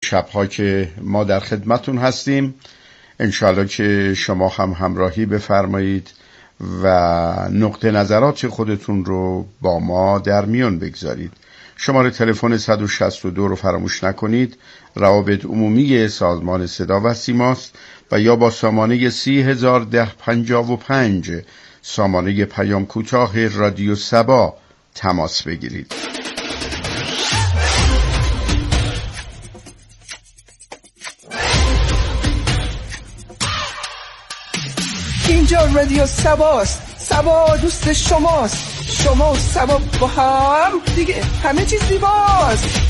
شبها که ما در خدمتون هستیم. انشالله که شما هم همراهی بفرمایید و نقطه نظرات خودتون رو با ما در میان بگذارید. شماره تلفن 162 رو فراموش نکنید، روابط عمومی سازمان صدا و سیماست و یا با سامانه 301055 سامانه پیام کوتاه رادیو سبا تماس بگیرید. اینجا رادیو سباست. سبا دوست شماست. شما و سبا با هم دیگه همه چیز زیباست.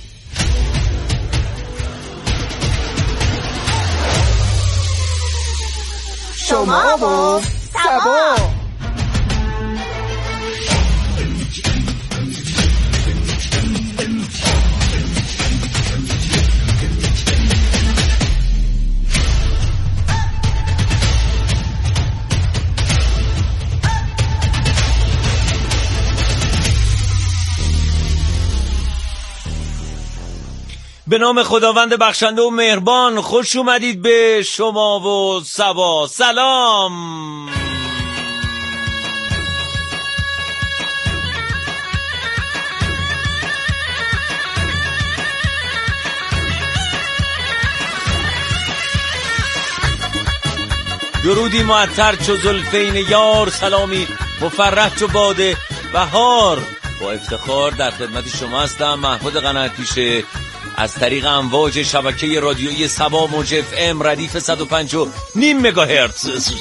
شما و سبا. به نام خداوند بخشنده و مهربان، خوش اومدید به شما و سبا. سلام. درودی معطر چو زلفین یار، سلامی مفرح چو باد بهار. با افتخار در خدمت شما هستم، محمود قناعت‌پیشه، از طریق امواج شبکه رادیویی سبا موج اف ام ردیف 105.5 مگاهرتز.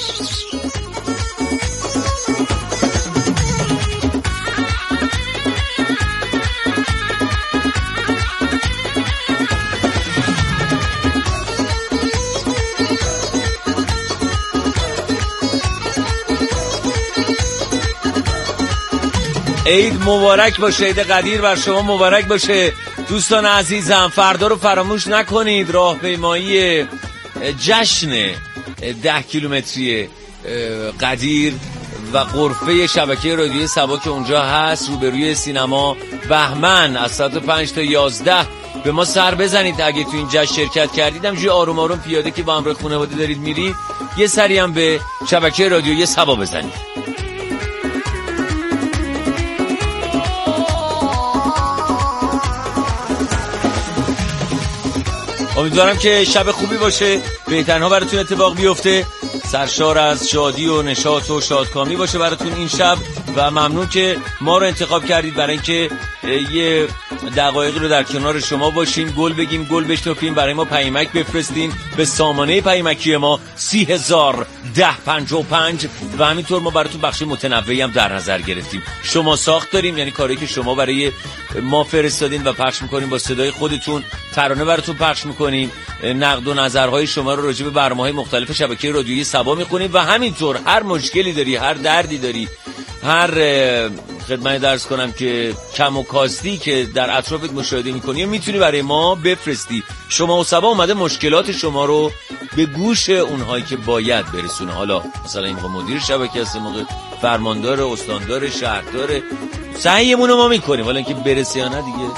عید مبارک باشه، عید قدیر بر شما مبارک باشه دوستان عزیزم. فردا رو فراموش نکنید، راهپیمایی جشن 10 کیلومتری قدیر و غرفه شبکه رادیویی سبا که اونجا هست روبروی سینما بهمن از ساعت 5 تا 11 به ما سر بزنید. اگه تو این جشن شرکت کردید، همجوری آروم آروم پیاده که با همراه خانواده دارید میرید، یه سری هم به شبکه رادیویی سبا بزنید. امیدوارم که شب خوبی باشه، بهترین‌ها براتون اتفاق بیفته، سرشار از شادی و نشاط و شادکامی باشه براتون این شب. و ممنون که ما رو انتخاب کردید برای اینکه یه دقایقی رو در کنار شما باشیم، گل بگیم، گل بشنویم، برای ما پیامک بفرستین به سامانه پیامکی ما 301055 و همینطور ما براتون بخش متنوعی هم در نظر گرفتیم. شما ساخت داریم، یعنی کاری که شما برای ما فرستادین و پخش میکنیم، با صدای خودتون ترانه براتون پخش میکنیم، نقد و نظرهای شما رو راجع به برنامه‌های مختلف شبکه رادیویی سبا میکنیم و همینطور هر مشکلی داری، هر دردی داری، هر خدمت درس کنم که کم و کاستی که در اطرافت مشاهده میکنی میتونی برای ما بفرستی. شما و سبا اومده مشکلات شما رو به گوش اونهایی که باید برسونه. حالا مثلا این موقع مدیر شبکه هست، موقع فرماندار، استاندار، شهردار، سعیمون رو ما میکنیم، ولی اینکه برسه یا نه دیگه.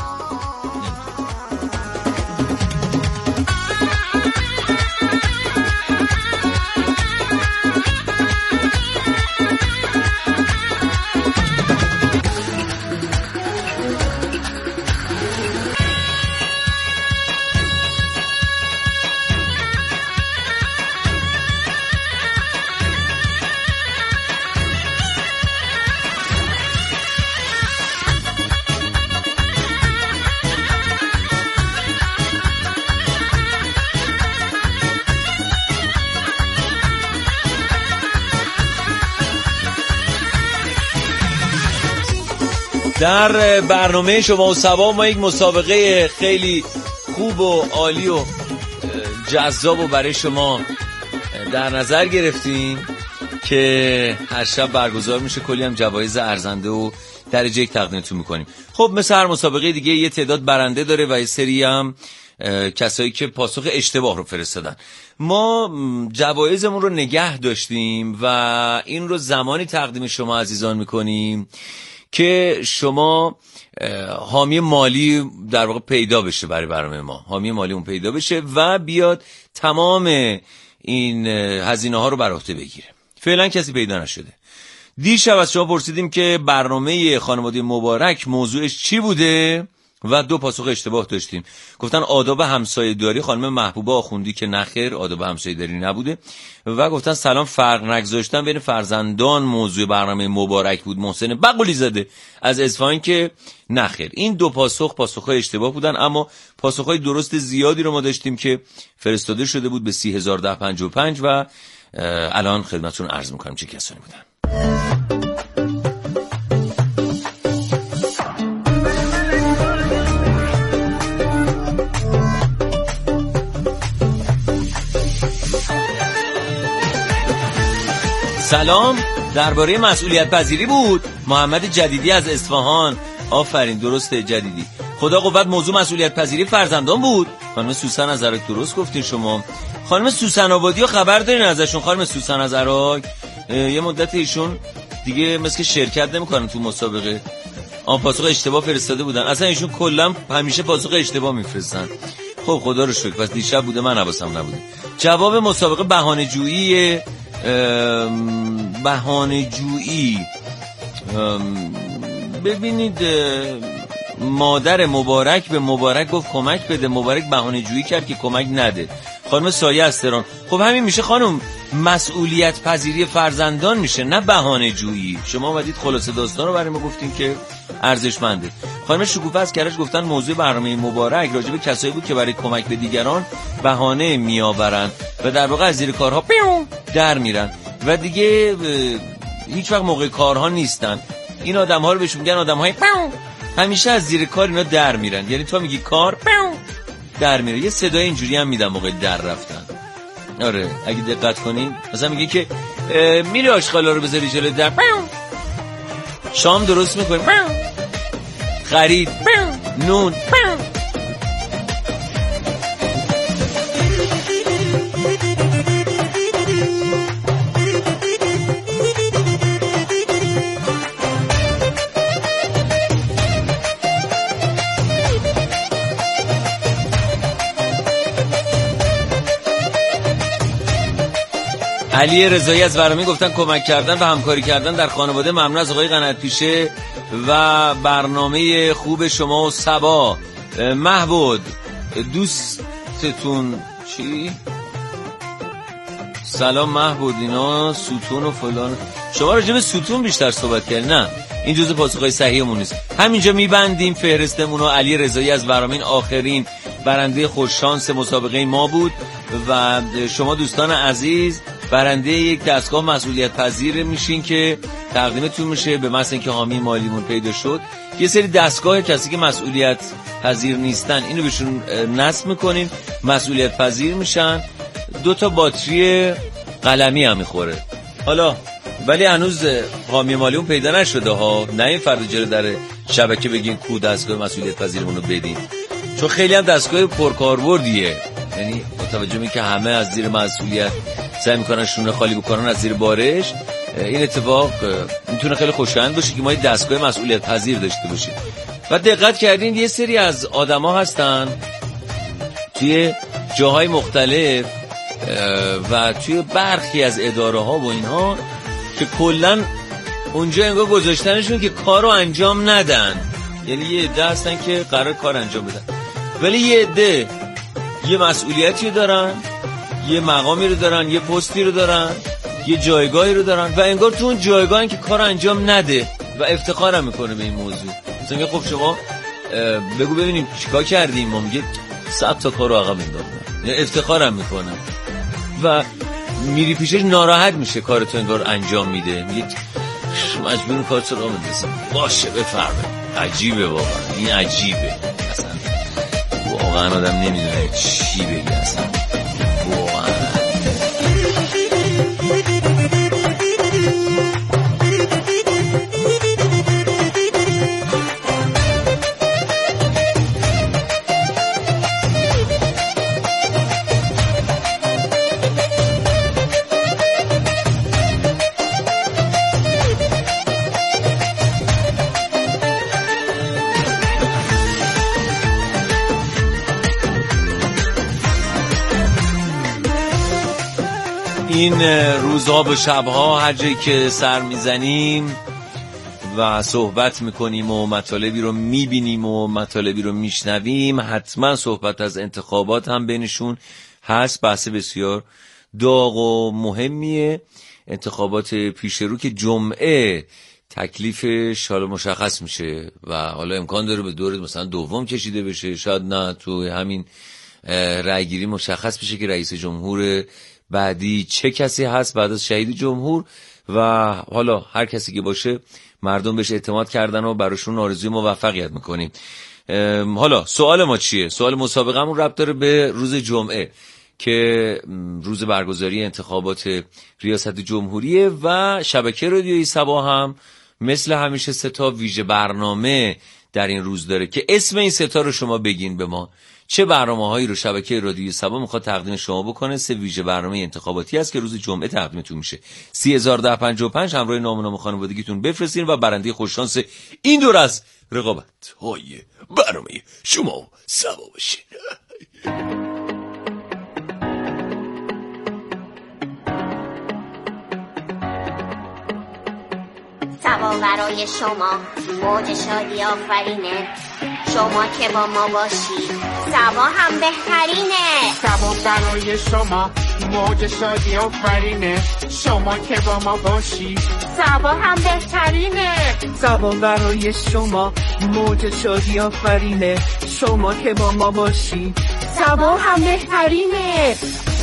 در برنامه شما و سبا ما یک مسابقه خیلی خوب و عالی و جذاب و برای شما در نظر گرفتیم که هر شب برگزار میشه، کلی هم جوایز ارزنده و درجه یک تقدیمتون میکنیم. خب مثل هر مسابقه دیگه یه تعداد برنده داره و یه سری هم کسایی که پاسخ اشتباه رو فرستادن. ما جوایزمون رو نگه داشتیم و این رو زمانی تقدیم شما عزیزان میکنیم که شما حامی مالی در واقع پیدا بشه برای برنامه ما، حامی مالی اون پیدا بشه و بیاد تمام این هزینه ها رو بر عهده بگیره. فعلا کسی پیدا نشده. دیشب از شما پرسیدیم که برنامه خانواده مبارک موضوعش چی بوده و 2 پاسخ اشتباه داشتیم. گفتن آداب همسایه‌داری، خانم محبوبه آخوندی که نخیر، آداب همسایه‌داری نبوده. و گفتن سلام، فرق نگذاشتن بین فرزندان موضوع برنامه مبارک بود. محسن بقولی زاده از اصفهان که نخیر. این 2 پاسخ‌های اشتباه بودن، اما پاسخ‌های درست زیادی رو ما داشتیم که فرستاده شده بود به 30055 و الان خدمتتون عرض می‌کنم چه کسانی بودن. سلام، درباره مسئولیت پذیری بود. محمد جدیدی از اصفهان. آفرین، درسته جدیدی. خدا قوت، موضوع مسئولیت پذیری فرزندان بود. خانم سوسن از عراق درست گفتین شما. خانم سوسن آبادی رو خبر دارین ازشون؟ خانم سوسن از عراق یه مدت ایشون دیگه مثل شرکت نمیکنن تو مسابقه. پاسخ اشتباه فرستاده بودن. اصلا ایشون کلا همیشه پاسخ اشتباه میفرستن. خب خدا رو شکر، پس دیشب بوده من حواسم نبوده. جواب مسابقه بهانه‌جویی ببینید، مادر مبارک به مبارک گفت کمک بده، مبارک بهانه‌جویی کرد که کمک نده. خانم سایه از تهران. خب همین میشه خانم، مسئولیت پذیری فرزندان میشه، نه بهانه‌جویی. شما اومدید خلاصه داستان رو برای ما گفتین که ارزشمنده. خانم شکوفه از کرج گفتن موضوع برنامه مبارک راجع به کسایی بود که برای کمک به دیگران بهانه میآورن و در واقع از زیر کارها در میرن و دیگه هیچ وقت موقع کارها نیستن. این آدم‌ها رو بهش میگن آدم‌های همیشه از زیر کار اینا در میرن. یعنی تو میگی کار در میره. یه صدای اینجوری هم میدن موقع در رفتن. آره اگه دقت کنین مثلا میگه که میری آشغالا رو بذاری جلوی در، شام درست میکنی، خرید، نون. علی رضایی از ورامین گفتن کمک کردن و همکاری کردن در خانواده. ممنون از آقای قنات پیشه و برنامه خوب شما و صبا. محبود دوستتون چی؟ سلام محبود، اینا ستون و فلان. شما راجع به ستون بیشتر صحبت کردین. نه این جزء پاسخهای صحیحمون نیست. همینجا میبندیم فهرستمون رو. علی رضایی از ورامین آخرین برنده خوششانس مسابقه ما بود و شما دوستان عزیز برنده یک دستگاه مسئولیت پذیر میشین که تقدیمتون میشه به محض اینکه حامی مالیمون پیدا شد. یه سری دستگاه کسی که مسئولیت پذیر نیستن اینو بهشون نصب میکنین، مسئولیت پذیر میشن. 2 باتری قلمی هم میخوره. حالا ولی هنوز حامی مالیمون پیدا نشده ها. نه این فردا جلو در شبکه بگین کو دستگاه مسئولیت پذیرمون رو بدین، چون خیلی هم دستگاه پرکاربردیه. یعنی متوجه می که همه از زیر مسئولیت سعی میکنن شونه خالی بکنن از زیر بارش. این اتفاق میتونه خیلی خوشایند باشه که ما یه دستگاه مسئولیت پذیر داشته باشیم. و دقت کردین یه سری از آدما هستن توی جاهای مختلف و توی برخی از اداره ها و اینها که کلن اونجا انگار گذاشتنشون که کارو انجام ندن. یعنی یه عده هستن که قرار کار انجام بدن ولی یه عده یه مسئولیتی دارن، یه مقامی رو دارن، یه پستی رو دارن، یه جایگاهی رو دارن و انگار تو اون جایگاهن که کار انجام نده و افتخارم میکنه به این موضوع. مثلا میگه خب شما بگو ببینیم چیکار کردیم. ما میگه 100 تا کارو عقب انداختم. یعنی افتخارم میکنه و میری پیشش ناراحت میشه کارتو انگار انجام میده. میگه مجبور کارتو رو بندازم. باشه بفرمایید. عجیبه واقعا. این عجیبه. اصلا واقعا آدم نمیدونه چی بگه اصلا. واقعا این روزها و شبها هر جایی که سر میزنیم و صحبت میکنیم و مطالبی رو میبینیم و مطالبی رو میشنویم، حتما صحبت از انتخابات هم بینشون هست. بحث بسیار داغ و مهمیه. انتخابات پیش رو که جمعه تکلیفش حالا مشخص میشه و حالا امکان داره به دور مثلا دوم کشیده بشه، شاید نه، تو همین رأیگیری مشخص بشه که رئیس جمهور بعدی چه کسی هست بعد از شهید جمهور. و حالا هر کسی که باشه مردم بهش اعتماد کردن و براشون آرزوی موفقیت میکنیم. حالا سوال ما چیه؟ سوال مسابقه‌مون ربط داره به روز جمعه که روز برگزاری انتخابات ریاست جمهوریه و شبکه رادیویی سبا هم مثل همیشه 3 ویژه برنامه در این روز داره که اسم این 3 رو شما بگین به ما. چه برنامه‌هایی رو شبکه رادیویی سبا میخواد تقدیم شما بکنه؟ 3 ویژه برنامه انتخاباتی است که روز جمعه تقدیمتون میشه. 30155 همراه نام و نام خانوادگیتون بفرستین و برنده خوششانس این دور از رقابت‌های برنامه شما سبا بشین. سبا برای شما موج شادی آفرینه، شما که با ما باشی سبا هم بهترینه. سبا برای شما موج شادی آفرینه، شما که با ما باشی سبا هم بهترینه. سبا برای شما موج شادی آفرینه، شما که با ما باشی سبا هم بهترینه.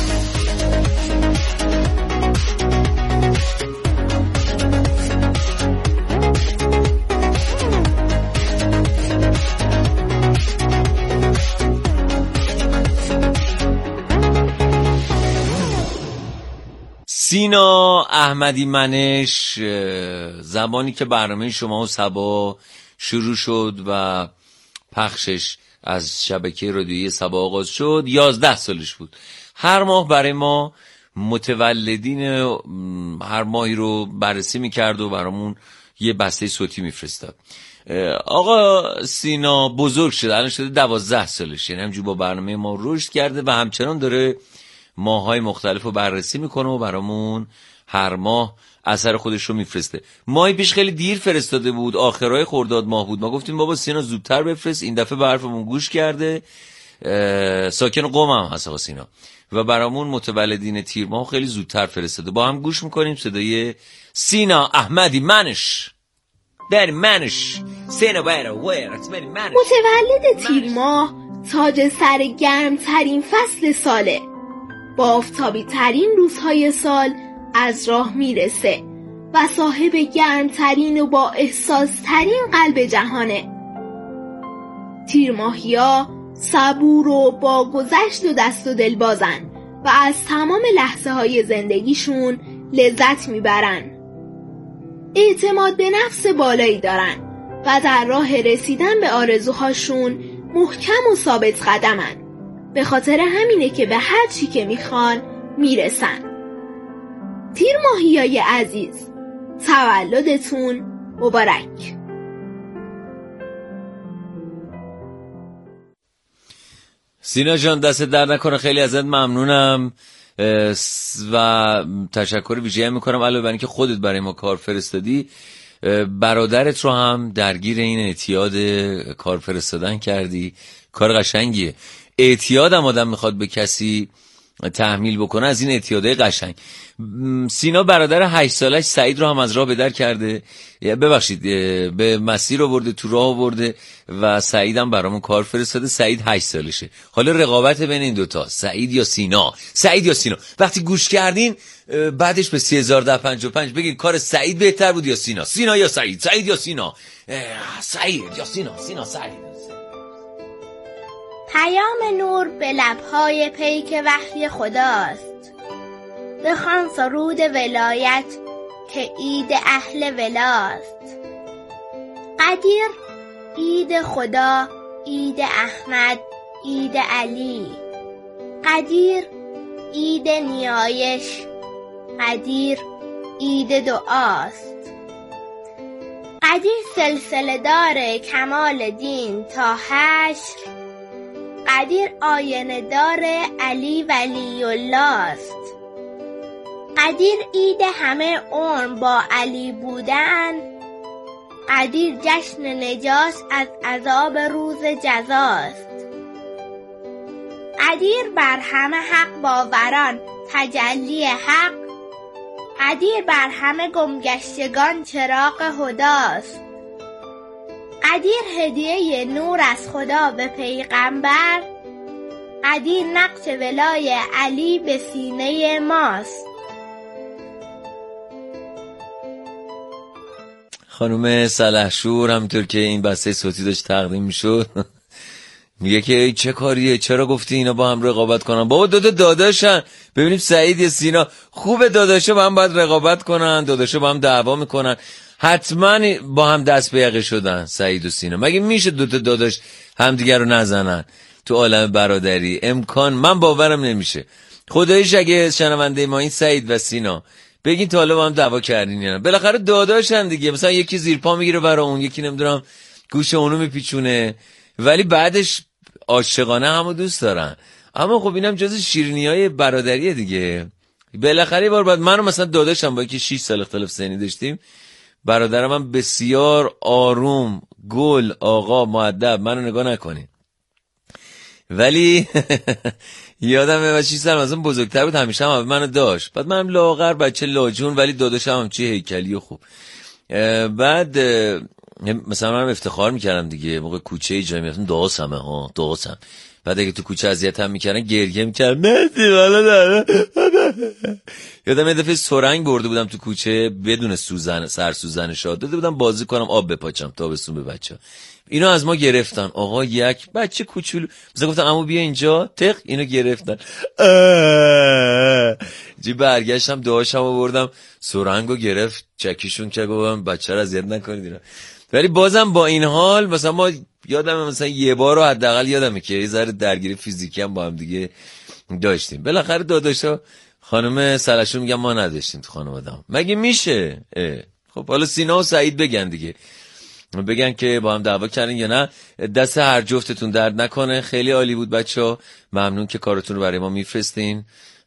سینا احمدی منش، زمانی که برنامه شما و سبا شروع شد و پخشش از شبکه رادیویی سبا آغاز شد 11 سالش بود. هر ماه برای ما متولدین هر ماهی رو بررسی میکرد و برامون یه بسته صوتی میفرستاد. آقا سینا بزرگ شد، الان شده 12 سالش، یعنی همجور با برنامه ما رشد کرده و همچنان داره ماه‌های مختلف رو بررسی میکنه و برامون هر ماه اثر خودش رو میفرسته. ماهی پیش خیلی دیر فرستاده بود، آخرای خرداد ماه بود. ما گفتیم بابا سینا زودتر بفرست. این دفعه به حرفمون گوش کرده. ساکن قم هم هست آقا سینا و برامون متولدین تیر ماه خیلی زودتر فرستاده. با هم گوش میکنیم صدای سینا احمدی منش. بری منش سینا بری ویرت بری منش. متولد تیر ماه تاج سر گرم ترین فصل ساله، با آفتابی ترین روزهای سال از راه میرسه و صاحب گرم ترین و با احساس ترین قلب جهانه. تیر ماهیا صبور و با گذشت و دست و دل بازن و از تمام لحظه های زندگیشون لذت میبرن. اعتماد به نفس بالایی دارن و در راه رسیدن به آرزوهاشون محکم و ثابت قدمن. به خاطر همینه که به هر چی که میخوان میرسن. تیر ماهیای عزیز، تولدتون مبارک. سینا جان دست در نکنه، خیلی ازت ممنونم و تشکر ویژه‌ای میکنم علاوه بر اینکه خودت برای ما کار فرستادی، برادرت رو هم درگیر این اعتیاد کار فرستادن کردی. کار قشنگیه. اعتیاد هم آدم میخواد به کسی تحمیل بکنه، از این اعتیادهای قشنگ. سینا برادر 8 سالش سعید رو هم از راه به در کرده، ببخشید به مسیر آورده، تو راه آورده و سعید هم برامون کار فرستاده. سعید 8 سالشه. حالا رقابت بین این دوتا، سعید یا سینا. سعید یا سینا. وقتی گوش کردین بعدش به 30155 بگید کار سعید بهتر بود یا سینا. سینا یا سعید، سعید یا سینا. سعید یا سینا، سینا سعید. پیام نور به لبهای پیک وحی خداست. بخوان سرود ولایت که عید اهل ولاست. قدیر عید خدا، عید احمد، عید علی. قدیر عید نیایش، قدیر عید دعاست. قدیر سلسله دار کمال دین تا حشر، قدیر آینه دار علی ولی الله است. قدیر عید همه عمر با علی بودن، قدیر جشن نجات از عذاب روز جزاست. قدیر بر همه حق باوران تجلی حق، قدیر بر همه گمگشتگان چراغ هداست. قدیر هدیه نور از خدا به پیغمبر، قدیر نقش ولای علی به سینه ماست. خانم سلحشور همونطور که این بسته صوتی داشت تقدیم میشد میگه که چه کاریه، چرا گفتی اینا با هم رقابت کنن؟ بابا دو داداشن. ببینیم سعید یا سینا خوبه، داداشا با هم باید رقابت کنن، داداشا با هم دعوا میکنن، حتما با هم دست به یقه شدن سعید و سینا. مگه میشه دو تا داداش همدیگه رو نزنن تو عالم برادری؟ امکان من باورم نمیشه. خداییش اگه شنونده ما این سعید و سینا بگین تا حالا با هم دعوا کردین یا نه؟ بالاخره داداشن دیگه. مثلا یکی زیر پا میگیره برای اون، یکی نمیدونم گوش اونو میپیچونه، ولی بعدش عاشقانه همو دوست دارن. اما خب اینم جز شیرینیای برادریه دیگه. بالاخره یه بار بعد منو مثلا داداشم با یکی 6 سال اختلاف سنی داشتیم، برادرم هم بسیار آروم، گل، آقا، مؤدب، منو نگاه نکنین، ولی یادمه 6 سال مثلا بزرگتر بود، همیشه هم منو داشت. بعد منم لاغر بچه لاجون، ولی داداشم هم چه هیکلی و خوب. بعد مثلا منم افتخار میکردم دیگه، موقع کوچه جایی میرفتم داسم. بعد اگه تو کوچه اذیتم میکردن گریه میکردم مهدی والا داره. یادم یه دفعه سرنگ برده بودم تو کوچه بدون سوزن، سر سوزنش داده بودم بازی کنم آب بپاچم تابستون به بچه‌ها. اینو از ما گرفتن. آقا یک بچه کوچولو مثلا گفتم عمو بیا اینجا، تق اینو گرفتن. جی برگشتم دعاشم آوردم، سرنگو گرفت چکیشون که گفتم بچه رو اذیت نکنید اینا. ولی بازم با این حال مثلا ما یادمه مثلا یه بار رو حداقل یادمه که یه ذره درگیری فیزیکی هم با هم دیگه داشتیم. بالاخره داداشا خانم سلحشور میگم ما نداشتیم تو خانواده‌ام. مگه میشه؟ خب حالا سینا و سعید بگن دیگه، بگن که با هم دعوا کردین یا نه. دست هر جفتتون درد نکنه، خیلی عالی بود بچه‌ها، ممنون که کارتون رو برای ما میفرستین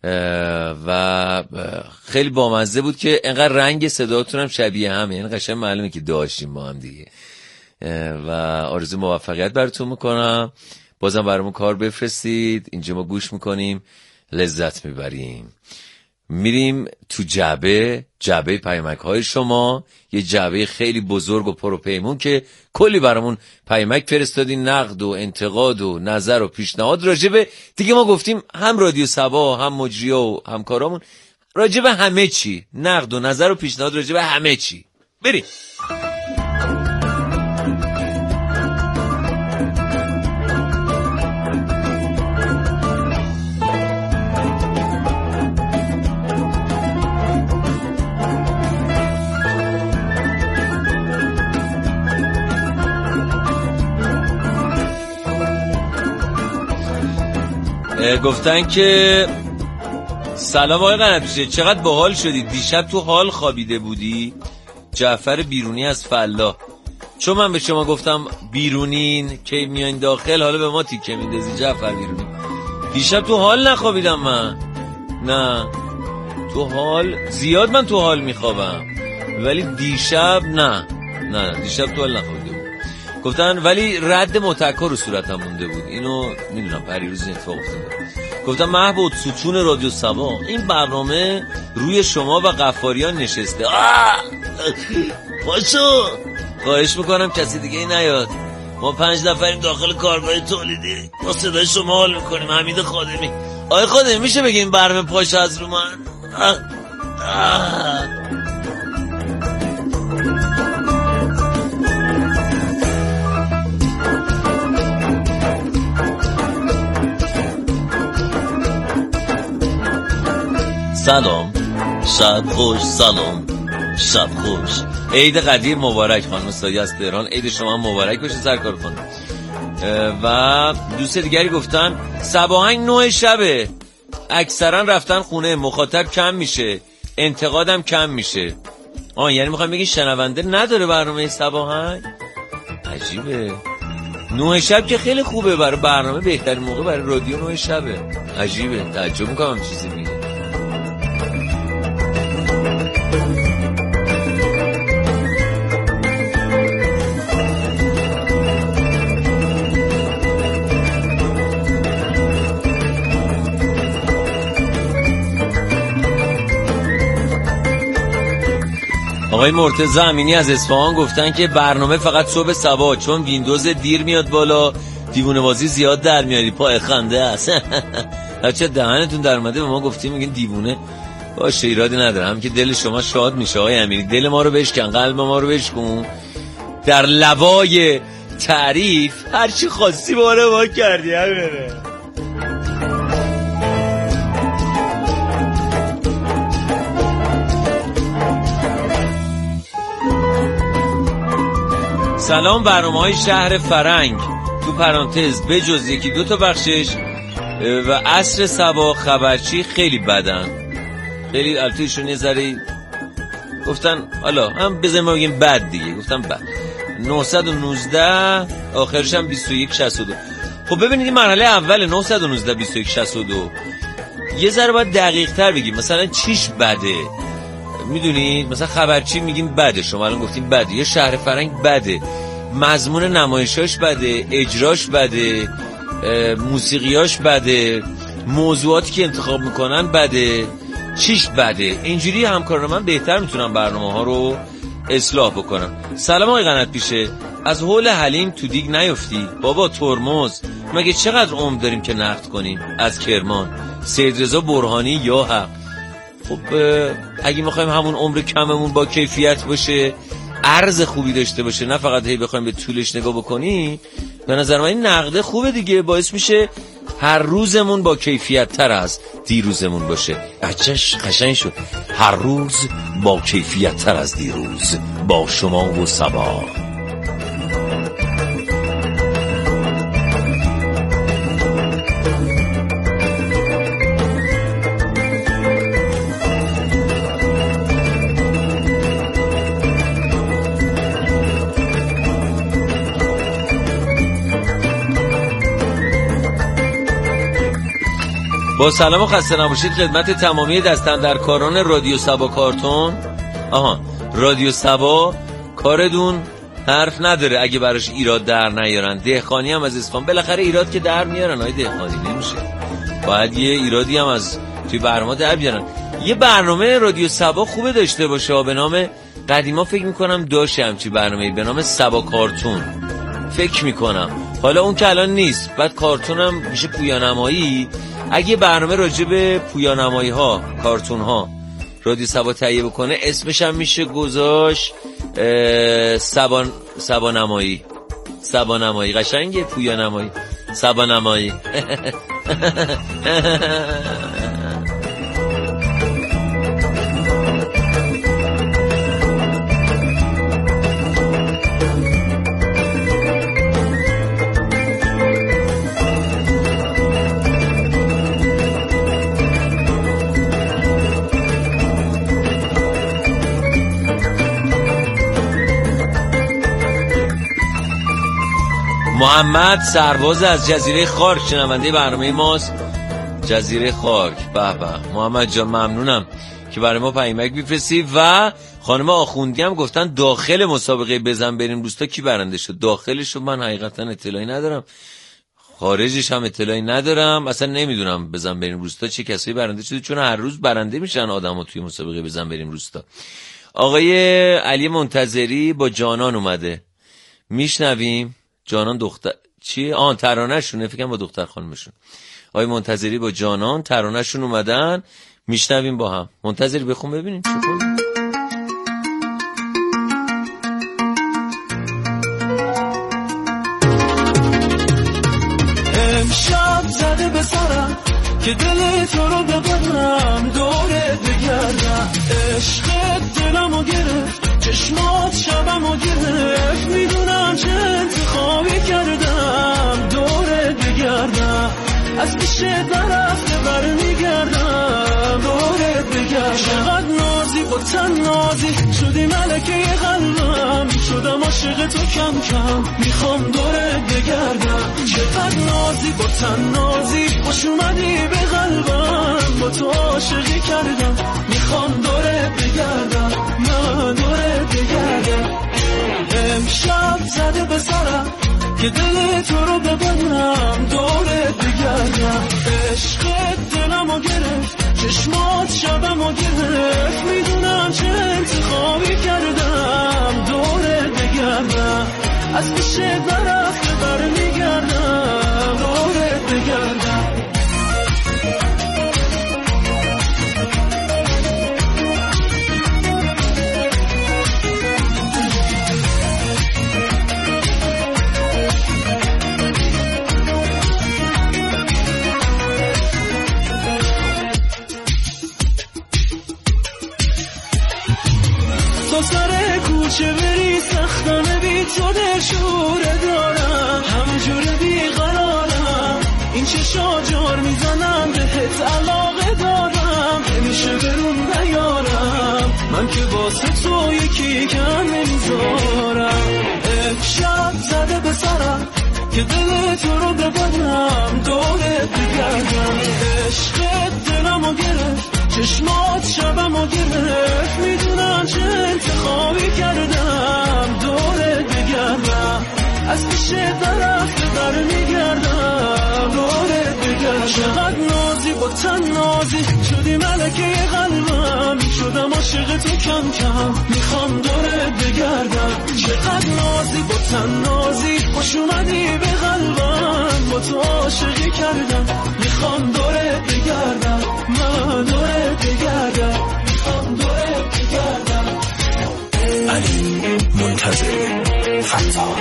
و خیلی بامزه بود که انقدر رنگ صداتون هم شبیه همه، یعنی قشنگ معلومه که داشتیم با هم دیگه. و آرزو موفقیت براتون میکنم. بازم برامون کار بفرستید، اینجا ما گوش میکنیم، لذت میبریم. میریم تو جعبه پیامک های شما، یه جعبه خیلی بزرگ و پر و پیمون که کلی برامون پیامک فرستادین، نقد و انتقاد و نظر و پیشنهاد راجبه دیگه. ما گفتیم هم رادیو صبا، هم مجری‌ها و همکارامون راجبه همه چی، نقد و نظر و پیشنهاد راجبه همه چی. بریم. گفتن که سلام آقای قنفشه، چقدر باحال شدید، دیشب تو حال خوابیده بودی؟ جعفر بیرونی از فلا. چون من به شما گفتم بیرونین که میاین داخل، حالا به ما تیکه میندازی جعفر بیرونی. دیشب تو حال نخوابیدم من، نه تو حال زیاد من تو حال میخوابم، ولی دیشب نه دیشب تو حال نخوابیدم. گفتن ولی رد متکا رو صورتم مونده بود، اینو میدونم پریروز این اتفاق افتاده. گفتم محبوب ستون رادیو صبا، این برنامه روی شما و غفاریان نشسته. باشو خواهش میکنم کسی دیگه ای نیاد، ما 5 نفریم داخل کارگاه تولیدی، ما صدای شما حال میکنیم. حمید خادمی. آقای خادمی میشه بگیم برنامه پاش از رو من؟ سلام، شب خوش، سلام، شب خوش. عید قدیر مبارک خانم سایه از تهران. عید شما مبارک باشه سرکار خانم. و دوست دیگری گفتن صباهنگ 9 شبه، اکثرا رفتن خونه، مخاطب کم میشه، انتقادم کم میشه. یعنی میخوام بگین شنونده نداره برنامه صباهنگ؟ عجیبه. 9 شب که خیلی خوبه برای برنامه، بهترین موقع برای رادیو 9 شبه. عجیبه، تعجب میکنم چیزی میگه. آقای مرتضی امینی از اصفهان گفتن که برنامه فقط صبح صبح، چون ویندوز دیر میاد بالا دیوونه بازی زیاد در میاری، پای خنده است. بچه دهنتون در اومده به ما گفتیم میگین دیوونه. باشه ایرادی نداره، هم که دل شما شاد میشه آقای امینی. دل ما رو بشکن، قلب ما رو بشکن. در لوای تعریف هر چی خواستی باره ما کردی. بره سلام، برنامه‌های شهر فرنگ تو پرانتز بجز یکی دو تا بخشش و عصر صبا خبرچی خیلی بدن. خیلی البتهشون یه ذره گفتن حالا هم بذاریم ما بگیم بد دیگه، گفتم بد. 919 آخرش هم 2162. خب ببینید این مرحله اول 919 2162 یه ذره باید دقیق تر بگیم مثلا چیش بده. میدونید مثلا خبرچی میگیم بده، شما الان گفتیم بده. یه شهر فرنگ بده، مضمون نمایشاش بده، اجراش بده، موسیقیاش بده، موضوعاتی که انتخاب میکنن بده، چیش بده. اینجوری همکاران من بهتر میتونن برنامه ها رو اصلاح بکنن. سلام آقای قنات پیشه، از حول حلیم تو دیگ نیفتی بابا ترمز، مگه چقدر عمر داریم که نقد کنیم؟ از کرمان سید رضا برهانی یا حق. خب اگه میخوایم همون عمر کممون با کیفیت باشه، عرض خوبی داشته باشه، نه فقط هی بخوایم به طولش نگاه بکنی، به نظر من این نقده خوبه دیگه، باعث میشه هر روزمون با کیفیت تر از دیروزمون باشه. عجش قشنگ شد، هر روز با کیفیت تر از دیروز با شما و صبا. با سلام و خسته نباشید خدمت تمامی دستاندرکاران رادیو سبا کارتون. رادیو سبا کاردون حرف نداره اگه براش ایراد در نیارن. دهخانی هم از اصفهان بالاخره ایراد که در میارن، های دهخانی نمیشه، باید یه ایرادی هم از توی برنامه در بیارن. یه برنامه رادیو سبا خوبه داشته باشه به نام، قدیما فکر میکنم داشته همچی برنامه‌ای به نام سبا کارتون، فکر میکنم، حالا اون که الان نیست. بعد کارتون هم میشه پویانمایی. اگه برنامه راجع به پویانمایی ها، کارتون ها رادیو سبا تهیه بکنه، اسمش هم میشه گذاشت سبانمایی. سبانمایی قشنگه، پویانمایی، سبانمایی. محمد سرباز از جزیره خارک شنونده برنامه ماست. جزیره خارک، به به محمد جان ممنونم که برای ما پیامک میفرستی. و خانم آخوندی هم گفتن داخل مسابقه بزن بریم روستا کی برنده شد. داخلش رو من حقیقتا اطلاعی ندارم، خارجش هم اطلاعی ندارم، اصلا نمیدونم بزن بریم روستا چه کسایی برنده شده، چون هر روز برنده میشن آدم‌ها توی مسابقه بزن بریم روستا. آقای علی منتظری با جانان اومده، میشنویم. جانان دختر چی؟ ترانه‌شونه، فکر کنم با دختر خانمشون. آقای منتظری با جانان ترانه‌شون اومدن، میشنویم با هم. منتظری بخون ببینیم چه کنیم. امشب زده به سرم که دل تو رو ببرم، دوره بگردم، عشقت دلمو گرفت، چشمات شبمو گرفت، میدونم چه انتخابی کردم، دوره بگردم، از پیش برفته برمیگردم، دوره بگردم. چقدر نازی با تن نازی شدی ملکه قلبم، شدم عاشق تو کم کم، میخوام دوره بگردم. چقدر نازی با تن نازی خوش اومدی به قلبم، با تو عاشقی کردم، میخوام دوره بگردم. که دل تو رو ببرم دورت بگردم. عشقت دلمو گرفت، چشمات شبمو گرفت، میدونم چه انتخابی کردم دورت بگردم. از پیش درخت برمیگردم دورت بگردم. تو سر کوچه بری سختمه بی تو دلشوره دارم، همجور بیقرارم، این چشا جار میزنم بهت علاقه دارم، نمیشه برون نیارم، من که واسه تو یکی کم نمیذارم. امشب زده به سرم که دل تو رو ببرم دورت بگردم. عشقت دلمو گرفت، چشمات شبمو گرفت، میدونم چه انتخابی کردم دورت بگردم. از پیش درخت برمیگردم دورت بگردم. چقدر نازی با تن نازی شدی ملکه قلبم، شدم عاشق تو کم کم میخوام دورت بگردم. چقدر نازی با تن نازی خوش اومدی به قلبم، با تو عاشقی کردم میخوام دورت بگردم. من دورت بگردم، میخوام دورت بگردم. علی منتظر فتا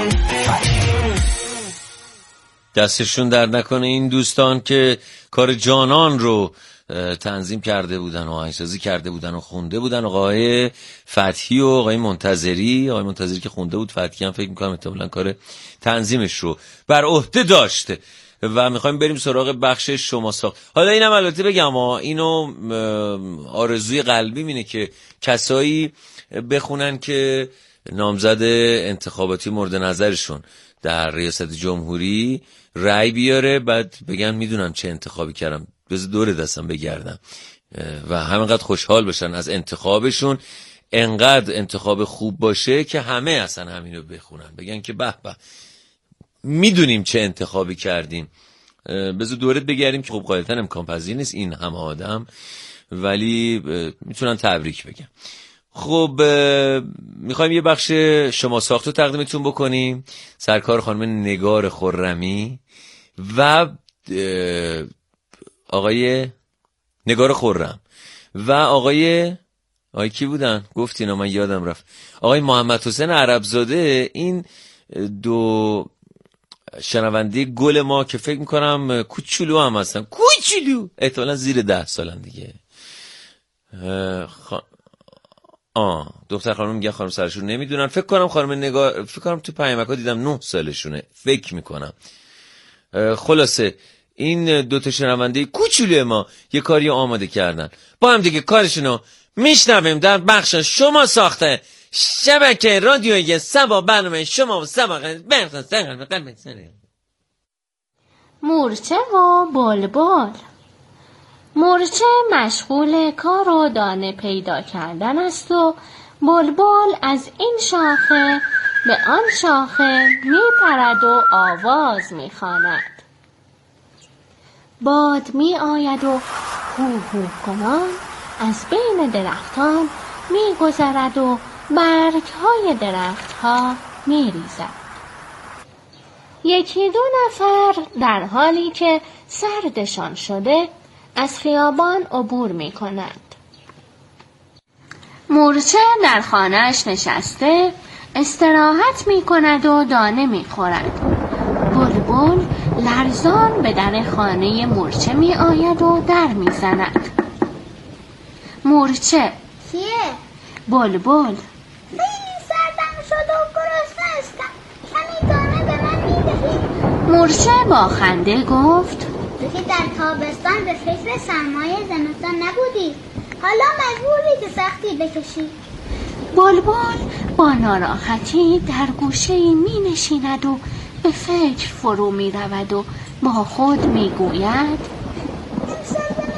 دستشون در نکنه این دوستان که کار جانان رو تنظیم کرده بودن و آهنگسازی کرده بودن و خونده بودن. آقای فتحی و آقای منتظری که خونده بود، فتحی هم فکر میکنم احتمالاً کار تنظیمش رو بر عهده داشته. و میخوایم بریم سراغ بخش شما ساخت. حالا اینم البته بگم اینو آرزوی قلبی اینه که کسایی بخونن که نامزد انتخاباتی مورد نظرشون در ریاست جمهوری رأی بیاره، بعد بگن میدونم چه انتخابی کردم، بذار دور دستم بگردم و همینقدر خوشحال بشن از انتخابشون، انقدر انتخاب خوب باشه که همه اصلا همینو بخونن، بگن که به به میدونیم چه انتخابی کردیم. بذار دورت بگردیم که خب قاعدتا امکان پذیر نیست این همه آدم، ولی میتونن تبریک بگن. خب میخوایم یه بخش شما ساختو تقدیمتون بکنیم، سرکار خانم نگار خرمی و آقای نگار خرم و آقای کی بودن گفتین من یادم رفت، آقای محمد حسین عربزاده. این دو شنونده گل ما که فکر میکنم کوچولو هم هستن، کوچولو احتمالا زیر 10 سالن دیگه. دختر خانم میگن خانم سرشون نمیدونن، فکر کنم خانم نگار فکر کنم تو پیامک‌ها دیدم 9 سالشونه فکر میکنم. خلاصه این دو تا شنونده کوچولو ما یه کاری آماده کردن، با هم دیگه کارشونو میشنویم در بخش شما ساخته شبکه رادیویی سبا، برنامه شما و سبا مورچه و بلبل. مورچه مشغول کار و دانه پیدا کردن است و بلبل از این شاخه به آن شاخه میپرد و آواز میخواند. باد می آید و هو هو کنان از بین درختان می گذرد و برگ های درختها می ریزد. یکی دو نفر در حالی که سردشان شده از خیابان عبور می کنند. مورچه در خانه‌اش نشسته استراحت می کند و دانه می خورد. بلبل لرزان به در خانه مورچه می آید و در می زند. مورچه: کیه؟ بلبل: خیلی سردم شد و گرسنه هستم، کمی دانه به من می دهی؟ مورچه با خنده گفت: تو که در تابستان به فکر سرمای زمستان نبودی، حالا مجبوری که سختی بکشی. بلبل با ناراحتی در گوشه‌ای می نشیند و به فکر فرو می رود و با خود می گوید: